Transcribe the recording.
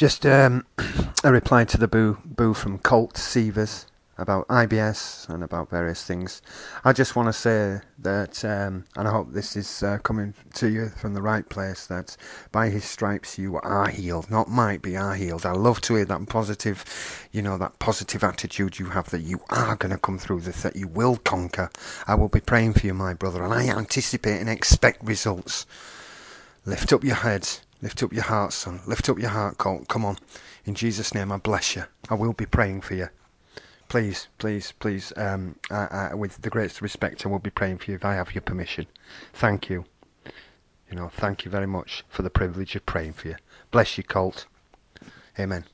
Just a reply to the boo from Colt Sievers about IBS and about various things. I just want to say that, and I hope this is coming to you from the right place, that by his stripes you are healed, not might be, are healed. I love to hear that positive, that positive attitude you have, that you are going to come through this, that you will conquer. I will be praying for you, my brother, and I anticipate and expect results. Lift up your head, lift up your heart, son, lift up your heart, Colt. Come on, in Jesus' name, I bless you. I will be praying for you. Please, please, please, with the greatest respect, I will be praying for you if I have your permission. Thank you. Thank you very much for the privilege of praying for you. Bless you, Colt. Amen.